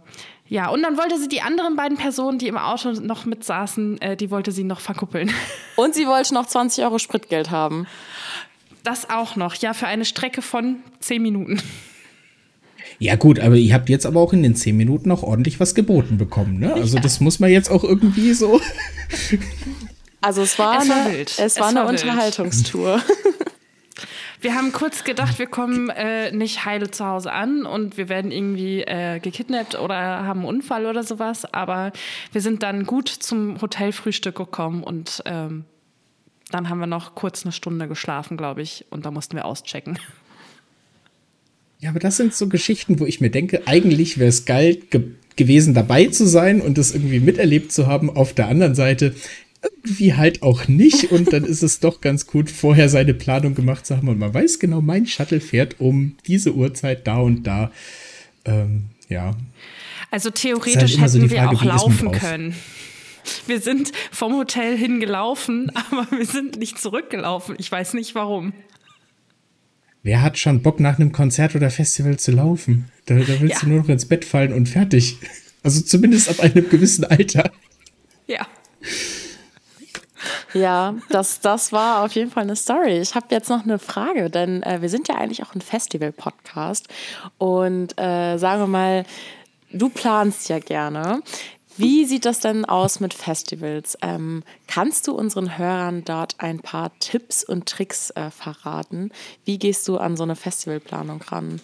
[SPEAKER 3] Ja, und dann wollte sie die anderen beiden Personen, die im Auto noch mit saßen, die wollte sie noch verkuppeln.
[SPEAKER 1] Und sie wollte noch 20 Euro Spritgeld haben.
[SPEAKER 3] Das auch noch, ja, für eine Strecke von 10 Minuten.
[SPEAKER 4] Ja gut, aber ihr habt jetzt aber auch in den 10 Minuten auch ordentlich was geboten bekommen, ne? Also das muss man jetzt auch irgendwie so...
[SPEAKER 1] Also es war eine
[SPEAKER 3] wild.
[SPEAKER 1] Unterhaltungstour.
[SPEAKER 3] Wir haben kurz gedacht, wir kommen nicht heile zu Hause an und wir werden irgendwie gekidnappt oder haben einen Unfall oder sowas. Aber wir sind dann gut zum Hotelfrühstück gekommen und dann haben wir noch kurz eine Stunde geschlafen, glaube ich. Und da mussten wir auschecken.
[SPEAKER 4] Ja, aber das sind so Geschichten, wo ich mir denke, eigentlich wäre es geil gewesen, dabei zu sein und das irgendwie miterlebt zu haben. Auf der anderen Seite irgendwie halt auch nicht. Und dann ist es doch ganz gut, vorher seine Planung gemacht zu haben. Und man weiß genau, mein Shuttle fährt um diese Uhrzeit da und da. Ja.
[SPEAKER 3] Also theoretisch
[SPEAKER 4] halt
[SPEAKER 3] hätten
[SPEAKER 4] so
[SPEAKER 3] wir auch laufen
[SPEAKER 4] drauf?
[SPEAKER 3] können. Wir sind vom Hotel hingelaufen, aber wir sind nicht zurückgelaufen. Ich weiß nicht, warum.
[SPEAKER 4] Wer hat schon Bock, nach einem Konzert oder Festival zu laufen? Da willst du nur noch ins Bett fallen und fertig. Also zumindest ab einem gewissen Alter.
[SPEAKER 3] Ja.
[SPEAKER 1] Ja, das war auf jeden Fall eine Story. Ich habe jetzt noch eine Frage, denn wir sind ja eigentlich auch ein Festival-Podcast. Und sagen wir mal, du planst ja gerne. Wie sieht das denn aus mit Festivals? Kannst du unseren Hörern dort ein paar Tipps und Tricks verraten? Wie gehst du an so eine Festivalplanung ran?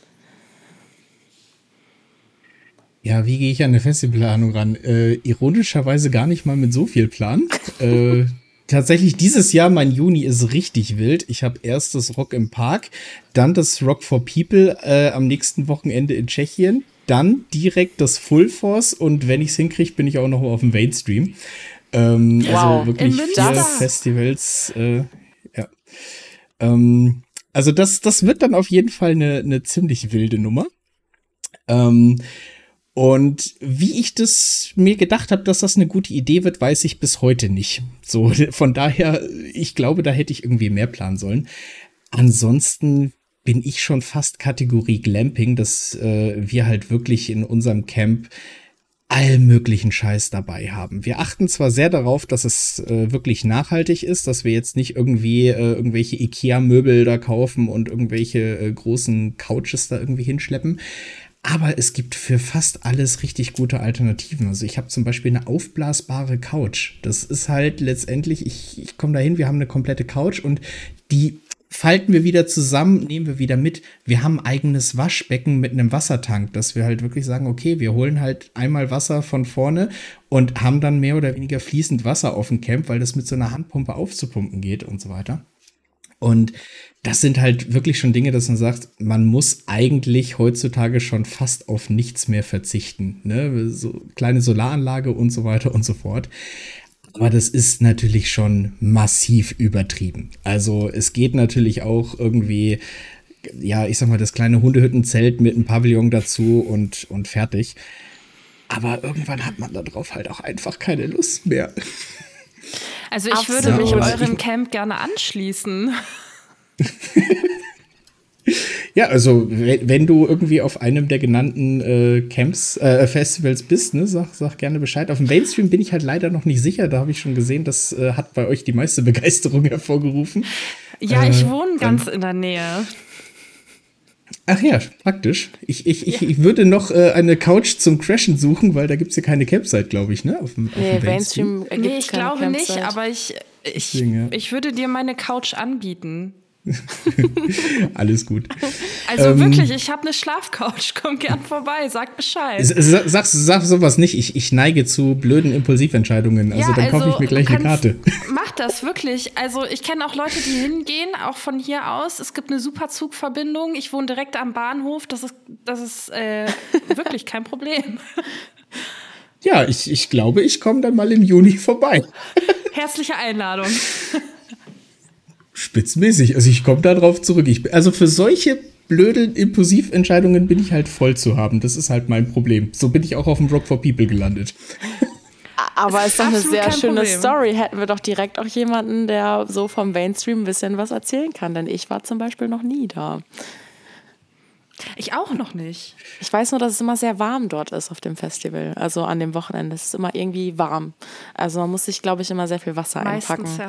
[SPEAKER 4] Ja, wie gehe ich an eine Festivalplanung ran? Ironischerweise gar nicht mal mit so viel Plan. Tatsächlich dieses Jahr, mein Juni ist richtig wild. Ich habe erst das Rock im Park, dann das Rock for People am nächsten Wochenende in Tschechien. Dann direkt das Full Force und wenn ich es hinkriege, bin ich auch noch auf dem Mainstream. Also wirklich 4 Festivals. Ja. Also das wird dann auf jeden Fall eine ziemlich wilde Nummer. Und wie ich das mir gedacht habe, dass das eine gute Idee wird, weiß ich bis heute nicht. So, von daher, ich glaube, da hätte ich irgendwie mehr planen sollen. Ansonsten bin ich schon fast Kategorie Glamping, dass wir halt wirklich in unserem Camp all möglichen Scheiß dabei haben. Wir achten zwar sehr darauf, dass es wirklich nachhaltig ist, dass wir jetzt nicht irgendwie irgendwelche Ikea-Möbel da kaufen und irgendwelche großen Couches da irgendwie hinschleppen, aber es gibt für fast alles richtig gute Alternativen. Also ich habe zum Beispiel eine aufblasbare Couch. Das ist halt letztendlich, ich komme da hin, wir haben eine komplette Couch und die falten wir wieder zusammen, nehmen wir wieder mit. Wir haben ein eigenes Waschbecken mit einem Wassertank, dass wir halt wirklich sagen, okay, wir holen halt einmal Wasser von vorne und haben dann mehr oder weniger fließend Wasser auf dem Camp, weil das mit so einer Handpumpe aufzupumpen geht und so weiter. Und das sind halt wirklich schon Dinge, dass man sagt, man muss eigentlich heutzutage schon fast auf nichts mehr verzichten. Ne? So kleine Solaranlage und so weiter und so fort. Aber das ist natürlich schon massiv übertrieben. Also es geht natürlich auch irgendwie, ja, ich sag mal, das kleine Hundehüttenzelt mit einem Pavillon dazu und fertig. Aber irgendwann hat man darauf halt auch einfach keine Lust mehr.
[SPEAKER 3] Also ich würde mich eurem Camp gerne anschließen.
[SPEAKER 4] Ja, also wenn du irgendwie auf einem der genannten Festivals bist, ne, sag gerne Bescheid. Auf dem Mainstream bin ich halt leider noch nicht sicher. Da habe ich schon gesehen, das hat bei euch die meiste Begeisterung hervorgerufen.
[SPEAKER 3] Ja, ich wohne ganz in der Nähe.
[SPEAKER 4] Ach ja, praktisch. Ich würde noch eine Couch zum Crashen suchen, weil da gibt es ja keine Campsite, glaube ich, ne? Auf dem
[SPEAKER 1] Mainstream
[SPEAKER 3] nee, ich glaube nicht, aber ich würde dir meine Couch anbieten.
[SPEAKER 4] Alles gut.
[SPEAKER 3] Also wirklich, ich habe eine Schlafcouch. Komm gern vorbei, sag Bescheid.
[SPEAKER 4] Sag sowas nicht. Ich neige zu blöden Impulsiventscheidungen. Also dann kaufe ich mir gleich eine Karte.
[SPEAKER 3] Mach das, wirklich. Also ich kenne auch Leute, die hingehen, auch von hier aus. Es gibt eine super Zugverbindung. Ich wohne direkt am Bahnhof. Das ist wirklich kein Problem.
[SPEAKER 4] Ja, ich glaube, ich komme dann mal im Juni vorbei.
[SPEAKER 3] Herzliche Einladung.
[SPEAKER 4] Spitzmäßig. Also ich komme da drauf zurück. Also für solche blöden Impulsiventscheidungen bin ich halt voll zu haben. Das ist halt mein Problem. So bin ich auch auf dem Rock for People gelandet.
[SPEAKER 1] Aber ist doch eine sehr schöne Story. Hätten wir doch direkt auch jemanden, der so vom Mainstream ein bisschen was erzählen kann. Denn ich war zum Beispiel noch nie da.
[SPEAKER 3] Ich auch noch nicht.
[SPEAKER 1] Ich weiß nur, dass es immer sehr warm dort ist auf dem Festival. Also an dem Wochenende. Es ist immer irgendwie warm. Also man muss sich, glaube ich, immer sehr viel Wasser einpacken.
[SPEAKER 3] Meistens, ja.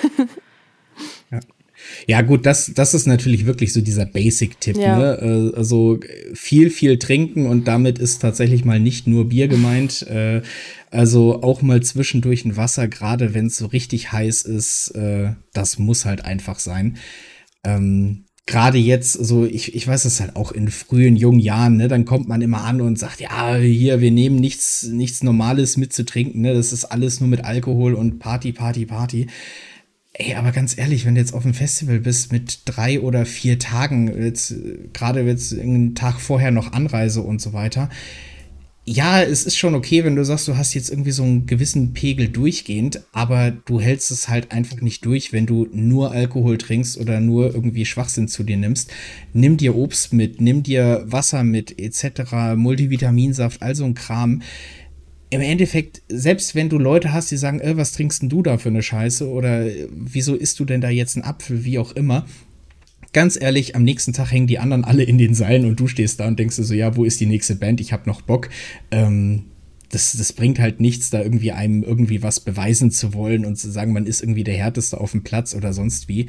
[SPEAKER 4] Ja, gut, das ist natürlich wirklich so dieser Basic-Tipp,
[SPEAKER 1] Ja.
[SPEAKER 4] ne? Also viel trinken und damit ist tatsächlich mal nicht nur Bier gemeint. Also auch mal zwischendurch ein Wasser, gerade wenn es so richtig heiß ist, das muss halt einfach sein. Gerade jetzt, so ich weiß das halt auch in frühen, jungen Jahren, ne, dann kommt man immer an und sagt, ja, hier, wir nehmen nichts Normales mit zu trinken, ne, das ist alles nur mit Alkohol und Party. Ey, aber ganz ehrlich, wenn du jetzt auf dem Festival bist mit 3 oder 4 Tagen, gerade jetzt einen Tag vorher noch Anreise und so weiter, ja, es ist schon okay, wenn du sagst, du hast jetzt irgendwie so einen gewissen Pegel durchgehend, aber du hältst es halt einfach nicht durch, wenn du nur Alkohol trinkst oder nur irgendwie Schwachsinn zu dir nimmst. Nimm dir Obst mit, nimm dir Wasser mit, etc., Multivitaminsaft, all so ein Kram. Im Endeffekt, selbst wenn du Leute hast, die sagen, was trinkst denn du da für eine Scheiße oder wieso isst du denn da jetzt einen Apfel, wie auch immer, ganz ehrlich, am nächsten Tag hängen die anderen alle in den Seilen und du stehst da und denkst dir so, ja, wo ist die nächste Band? Ich hab noch Bock. Das bringt halt nichts, da irgendwie einem irgendwie was beweisen zu wollen und zu sagen, man ist irgendwie der Härteste auf dem Platz oder sonst wie.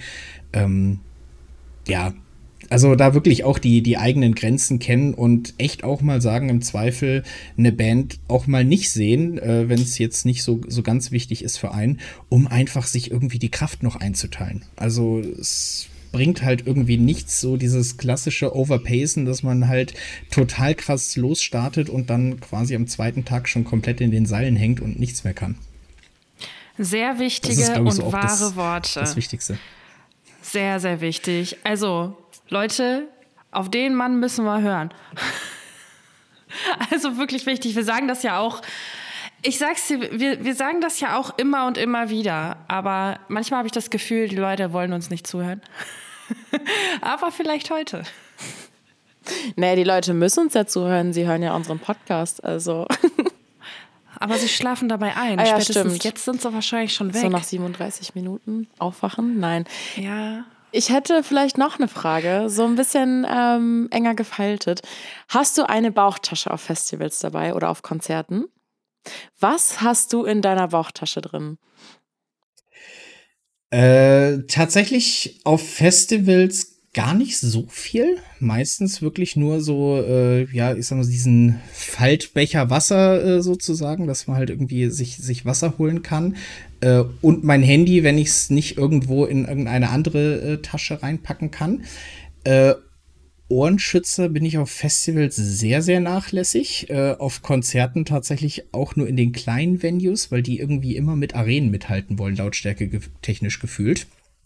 [SPEAKER 4] Ja, also da wirklich auch die eigenen Grenzen kennen und echt auch mal sagen, im Zweifel eine Band auch mal nicht sehen, wenn es jetzt nicht so ganz wichtig ist für einen, um einfach sich irgendwie die Kraft noch einzuteilen. Also es bringt halt irgendwie nichts, so dieses klassische Overpacen, dass man halt total krass losstartet und dann quasi am zweiten Tag schon komplett in den Seilen hängt und nichts mehr kann.
[SPEAKER 3] Sehr wichtige
[SPEAKER 4] Das ist, glaub ich,
[SPEAKER 3] und
[SPEAKER 4] so auch
[SPEAKER 3] wahre Worte.
[SPEAKER 4] Das Wichtigste.
[SPEAKER 3] Sehr, sehr wichtig. Also, Leute, auf den Mann müssen wir hören. Also wirklich wichtig. Wir sagen das ja auch, ich sag's dir, wir sagen das ja auch immer und immer wieder. Aber manchmal habe ich das Gefühl, die Leute wollen uns nicht zuhören. Aber vielleicht heute.
[SPEAKER 1] Nee, die Leute müssen uns ja zuhören. Sie hören ja unseren Podcast. Also.
[SPEAKER 3] Aber sie schlafen dabei ein.
[SPEAKER 1] Ah ja,
[SPEAKER 3] Spätestens
[SPEAKER 1] stimmt.
[SPEAKER 3] Jetzt sind sie wahrscheinlich schon weg.
[SPEAKER 1] So nach 37 Minuten aufwachen? Nein.
[SPEAKER 3] Ja.
[SPEAKER 1] Ich hätte vielleicht noch eine Frage, so ein bisschen enger gefaltet. Hast du eine Bauchtasche auf Festivals dabei oder auf Konzerten? Was hast du in deiner Bauchtasche drin?
[SPEAKER 4] Tatsächlich auf Festivals gar nicht so viel. Meistens wirklich nur so, ja, ich sag mal, diesen Faltbecher Wasser sozusagen, dass man halt irgendwie sich Wasser holen kann. Und mein Handy, wenn ich es nicht irgendwo in irgendeine andere Tasche reinpacken kann. Ohrenschützer bin ich auf Festivals sehr, sehr nachlässig. Auf Konzerten tatsächlich auch nur in den kleinen Venues, weil die irgendwie immer mit Arenen mithalten wollen, Lautstärke technisch gefühlt.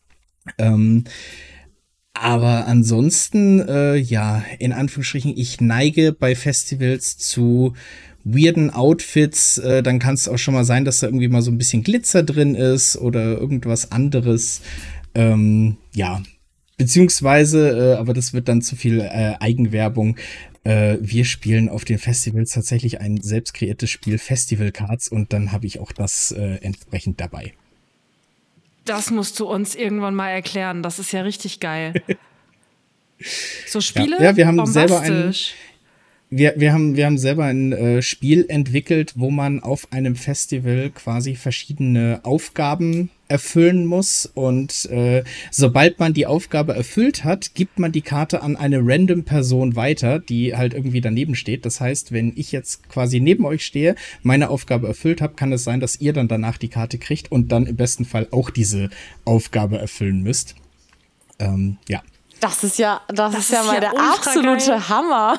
[SPEAKER 4] Aber ansonsten, ja, in Anführungsstrichen, ich neige bei Festivals zu weirden Outfits. Dann kann es auch schon mal sein, dass da irgendwie mal so ein bisschen Glitzer drin ist oder irgendwas anderes. Ja, beziehungsweise, aber das wird dann zu viel Eigenwerbung. Wir spielen auf den Festivals tatsächlich ein selbst kreiertes Spiel, Festival Cards, und dann habe ich auch das entsprechend dabei.
[SPEAKER 3] Das musst du uns irgendwann mal erklären. Das ist ja richtig geil. So Spiele?
[SPEAKER 4] Ja, wir haben
[SPEAKER 3] bombastisch.
[SPEAKER 4] Wir haben selber ein Spiel entwickelt, wo man auf einem Festival quasi verschiedene Aufgaben erfüllen muss. Und sobald man die Aufgabe erfüllt hat, gibt man die Karte an eine random Person weiter, die halt irgendwie daneben steht. Das heißt, wenn ich jetzt quasi neben euch stehe, meine Aufgabe erfüllt habe, kann es sein, dass ihr dann danach die Karte kriegt und dann im besten Fall auch diese Aufgabe erfüllen müsst. Ja.
[SPEAKER 1] Das ist ja mal
[SPEAKER 3] ja
[SPEAKER 1] der
[SPEAKER 3] ultra
[SPEAKER 1] absolute
[SPEAKER 3] geil.
[SPEAKER 1] Hammer.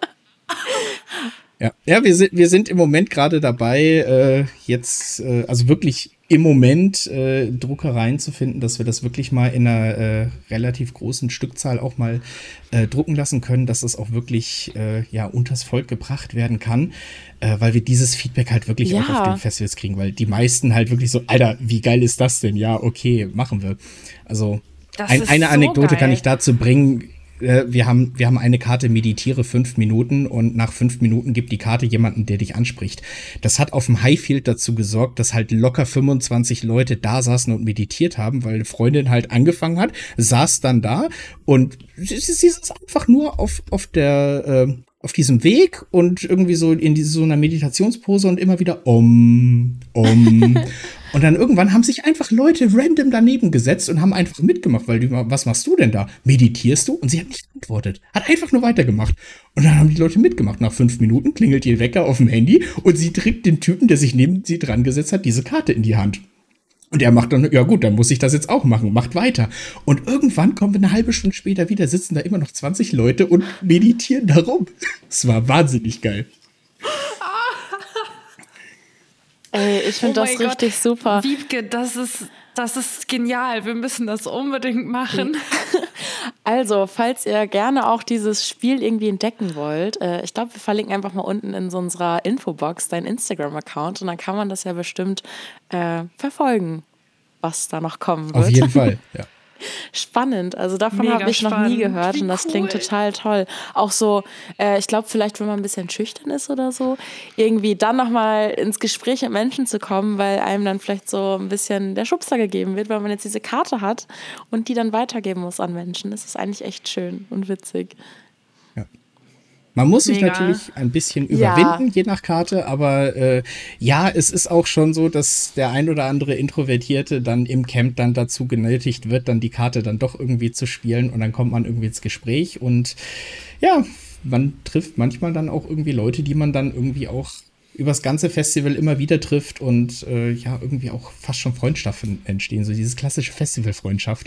[SPEAKER 4] Ja, wir sind im Moment gerade dabei, jetzt, also wirklich im Moment Druckereien zu finden, dass wir das wirklich mal in einer relativ großen Stückzahl auch mal drucken lassen können, dass es auch wirklich ja unters Volk gebracht werden kann, weil wir dieses Feedback halt wirklich auch auf den Festivals kriegen, weil die meisten halt wirklich so, Alter, wie geil ist das denn? Ja, okay, machen wir. Also eine
[SPEAKER 3] so
[SPEAKER 4] Anekdote
[SPEAKER 3] geil.
[SPEAKER 4] kann ich dazu bringen. wir haben eine Karte, meditiere 5 Minuten und nach 5 Minuten gibt die Karte jemanden, der dich anspricht. Das hat auf dem Highfield dazu gesorgt, dass halt locker 25 Leute da saßen und meditiert haben, weil eine Freundin halt angefangen hat, saß dann da und sie ist einfach nur auf diesem Weg und irgendwie so in so einer Meditationspose und immer wieder Und dann irgendwann haben sich einfach Leute random daneben gesetzt und haben einfach mitgemacht, weil was machst du denn da? Meditierst du? Und sie hat nicht geantwortet. Hat einfach nur weitergemacht. Und dann haben die Leute mitgemacht. Nach 5 Minuten klingelt ihr Wecker auf dem Handy und sie drückt den Typen, der sich neben sie dran gesetzt hat, diese Karte in die Hand. Und er macht dann, ja gut, dann muss ich das jetzt auch machen, macht weiter. Und irgendwann kommen wir eine halbe Stunde später wieder, sitzen da immer noch 20 Leute und meditieren da rum. Es war wahnsinnig geil.
[SPEAKER 1] Ey, ich finde das richtig super.
[SPEAKER 3] Wiebke, das ist genial. Wir müssen das unbedingt machen.
[SPEAKER 1] Also, falls ihr gerne auch dieses Spiel irgendwie entdecken wollt, ich glaube, wir verlinken einfach mal unten in so unserer Infobox deinen Instagram-Account und dann kann man das ja bestimmt verfolgen, was da noch kommen wird.
[SPEAKER 4] Auf jeden Fall, ja.
[SPEAKER 1] Spannend, also davon habe ich noch nie gehört und das klingt total toll. Auch so, ich glaube vielleicht, wenn man ein bisschen schüchtern ist oder so, irgendwie dann nochmal ins Gespräch mit Menschen zu kommen, weil einem dann vielleicht so ein bisschen der Schubser gegeben wird, weil man jetzt diese Karte hat und die dann weitergeben muss an Menschen. Das ist eigentlich echt schön und witzig.
[SPEAKER 4] Man muss sich natürlich ein bisschen überwinden, je nach Karte, aber es ist auch schon so, dass der ein oder andere Introvertierte dann im Camp dann dazu genötigt wird, dann die Karte dann doch irgendwie zu spielen und dann kommt man irgendwie ins Gespräch und ja, man trifft manchmal dann auch irgendwie Leute, die man dann irgendwie auch übers ganze Festival immer wieder trifft und irgendwie auch fast schon Freundschaften entstehen, so dieses klassische Festivalfreundschaft.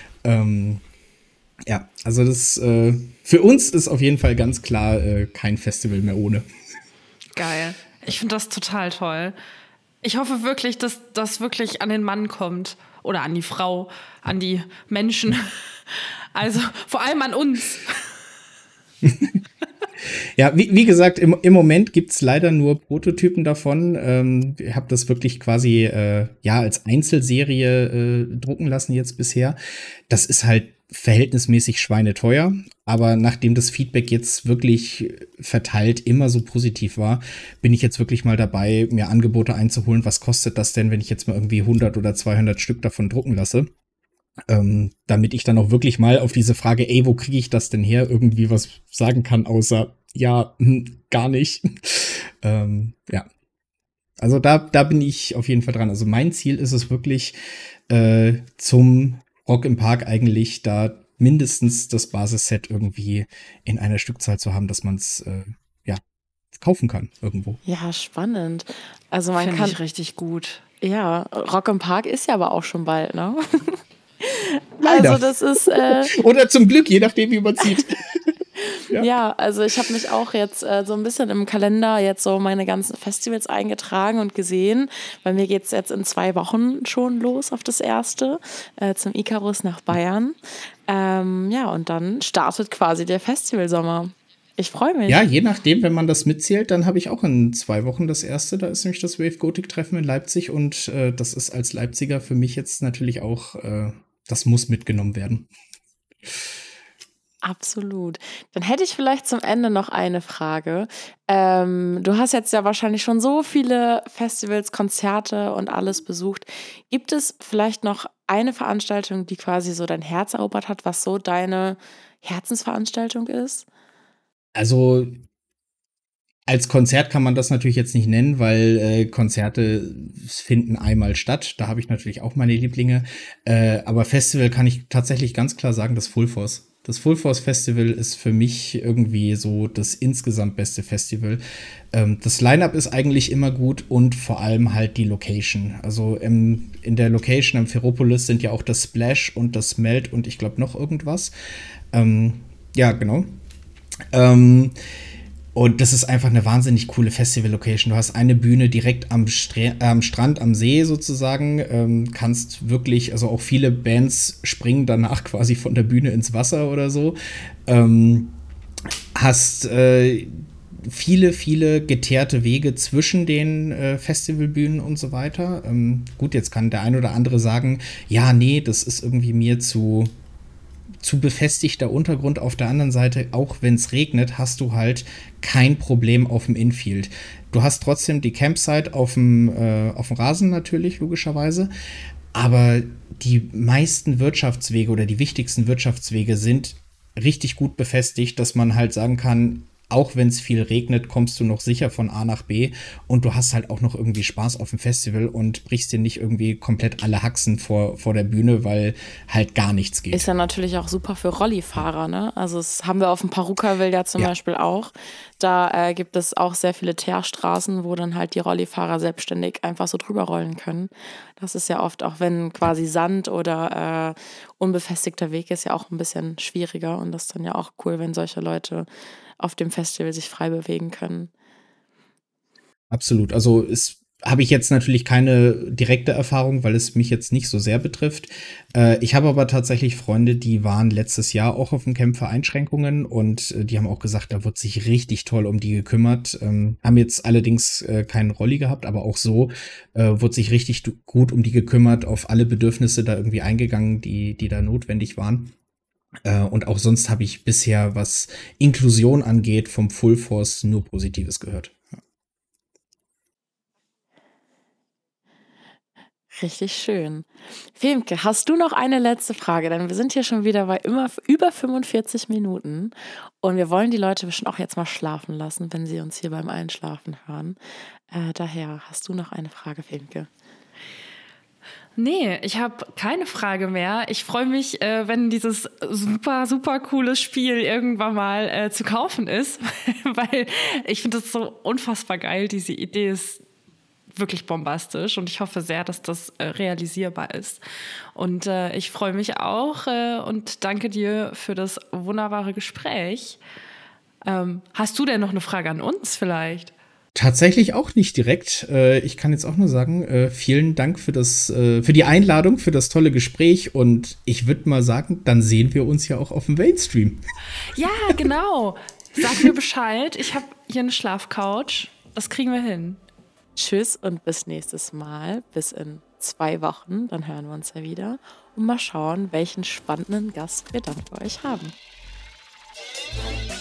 [SPEAKER 4] Ja, also das für uns ist auf jeden Fall ganz klar kein Festival mehr ohne.
[SPEAKER 3] Geil. Ich finde das total toll. Ich hoffe wirklich, dass das wirklich an den Mann kommt oder an die Frau, an die Menschen. Also vor allem an uns.
[SPEAKER 4] Ja, wie gesagt, im Moment gibt's leider nur Prototypen davon. Ich habe das wirklich quasi als Einzelserie drucken lassen jetzt bisher. Das ist halt verhältnismäßig schweineteuer, aber nachdem das Feedback jetzt wirklich verteilt immer so positiv war, bin ich jetzt wirklich mal dabei, mir Angebote einzuholen. Was kostet das denn, wenn ich jetzt mal irgendwie 100 oder 200 Stück davon drucken lasse? Damit ich dann auch wirklich mal auf diese Frage, wo kriege ich das denn her, irgendwie was sagen kann, außer gar nicht. Ja. Also da bin ich auf jeden Fall dran. Also mein Ziel ist es wirklich, zum Rock im Park eigentlich da mindestens das Basisset irgendwie in einer Stückzahl zu haben, dass man es kaufen kann irgendwo.
[SPEAKER 1] Ja, spannend. Also man
[SPEAKER 3] Finde
[SPEAKER 1] kann
[SPEAKER 3] ich richtig gut.
[SPEAKER 1] Ja, Rock im Park ist ja aber auch schon bald, ne?
[SPEAKER 4] Leider.
[SPEAKER 1] Also das ist
[SPEAKER 4] oder zum Glück, je nachdem wie man sieht.
[SPEAKER 1] Ja, also ich habe mich auch jetzt so ein bisschen im Kalender jetzt so meine ganzen Festivals eingetragen und gesehen. Bei mir geht es jetzt in 2 Wochen schon los auf das erste, zum Icarus nach Bayern. Und dann startet quasi der Festivalsommer. Ich freue mich.
[SPEAKER 4] Ja, je nachdem, wenn man das mitzählt, dann habe ich auch in 2 Wochen das erste. Da ist nämlich das Wave Gothic Treffen in Leipzig und das ist als Leipziger für mich jetzt natürlich auch, das muss mitgenommen werden.
[SPEAKER 1] Absolut. Dann hätte ich vielleicht zum Ende noch eine Frage. Du hast jetzt ja wahrscheinlich schon so viele Festivals, Konzerte und alles besucht. Gibt es vielleicht noch eine Veranstaltung, die quasi so dein Herz erobert hat, was so deine Herzensveranstaltung ist?
[SPEAKER 4] Also als Konzert kann man das natürlich jetzt nicht nennen, weil Konzerte finden einmal statt. Da habe ich natürlich auch meine Lieblinge. Aber Festival kann ich tatsächlich ganz klar sagen, das Full Force. Das Full Force Festival ist für mich irgendwie so das insgesamt beste Festival. Das Line-Up ist eigentlich immer gut und vor allem halt die Location. Also in der Location am Ferropolis sind ja auch das Splash und das Melt und ich glaube noch irgendwas. Ja, genau. Und das ist einfach eine wahnsinnig coole Festival-Location. Du hast eine Bühne direkt am Strand, am See sozusagen. Kannst wirklich, also auch viele Bands springen danach quasi von der Bühne ins Wasser oder so. Hast viele, viele geteerte Wege zwischen den Festivalbühnen und so weiter. Gut, jetzt kann der ein oder andere sagen, ja, nee, das ist irgendwie mir zu zu befestigter Untergrund. Auf der anderen Seite, auch wenn es regnet, hast du halt kein Problem auf dem Infield. Du hast trotzdem die Campsite auf dem Rasen natürlich, logischerweise. Aber die meisten Wirtschaftswege oder die wichtigsten Wirtschaftswege sind richtig gut befestigt, dass man halt sagen kann, auch wenn es viel regnet, kommst du noch sicher von A nach B und du hast halt auch noch irgendwie Spaß auf dem Festival und brichst dir nicht irgendwie komplett alle Haxen vor der Bühne, weil halt gar nichts geht.
[SPEAKER 1] Ist ja natürlich auch super für Rollifahrer, ne? Also das haben wir auf dem Parukaville ja zum Beispiel auch. Da gibt es auch sehr viele Teerstraßen, wo dann halt die Rollifahrer selbstständig einfach so drüber rollen können. Das ist ja oft, auch wenn quasi Sand oder unbefestigter Weg ist, ja auch ein bisschen schwieriger und das ist dann ja auch cool, wenn solche Leute auf dem Festival sich frei bewegen können.
[SPEAKER 4] Absolut. Also habe ich jetzt natürlich keine direkte Erfahrung, weil es mich jetzt nicht so sehr betrifft. Ich habe aber tatsächlich Freunde, die waren letztes Jahr auch auf dem Camp für Einschränkungen und die haben auch gesagt, da wird sich richtig toll um die gekümmert. Haben jetzt allerdings keinen Rolli gehabt, aber auch so wird sich richtig gut um die gekümmert, auf alle Bedürfnisse da irgendwie eingegangen, die da notwendig waren. Und auch sonst habe ich bisher, was Inklusion angeht, vom Full Force nur Positives gehört.
[SPEAKER 1] Richtig schön. Femke, hast du noch eine letzte Frage? Denn wir sind hier schon wieder bei über 45 Minuten und wir wollen die Leute bestimmt auch jetzt mal schlafen lassen, wenn sie uns hier beim Einschlafen hören. Daher, hast du noch eine Frage, Femke?
[SPEAKER 3] Nee, ich habe keine Frage mehr. Ich freue mich, wenn dieses super, super coole Spiel irgendwann mal zu kaufen ist, weil ich finde das so unfassbar geil. Diese Idee ist wirklich bombastisch und ich hoffe sehr, dass das realisierbar ist. Und ich freue mich auch und danke dir für das wunderbare Gespräch. Hast du denn noch eine Frage an uns vielleicht?
[SPEAKER 4] Tatsächlich auch nicht direkt. Ich kann jetzt auch nur sagen, vielen Dank für die Einladung, für das tolle Gespräch und ich würde mal sagen, dann sehen wir uns ja auch auf dem Mainstream.
[SPEAKER 3] Ja, genau. Sag mir Bescheid. Ich habe hier eine Schlafcouch. Das kriegen wir hin.
[SPEAKER 1] Tschüss und bis nächstes Mal. Bis in 2 Wochen. Dann hören wir uns ja wieder und mal schauen, welchen spannenden Gast wir dann für euch haben.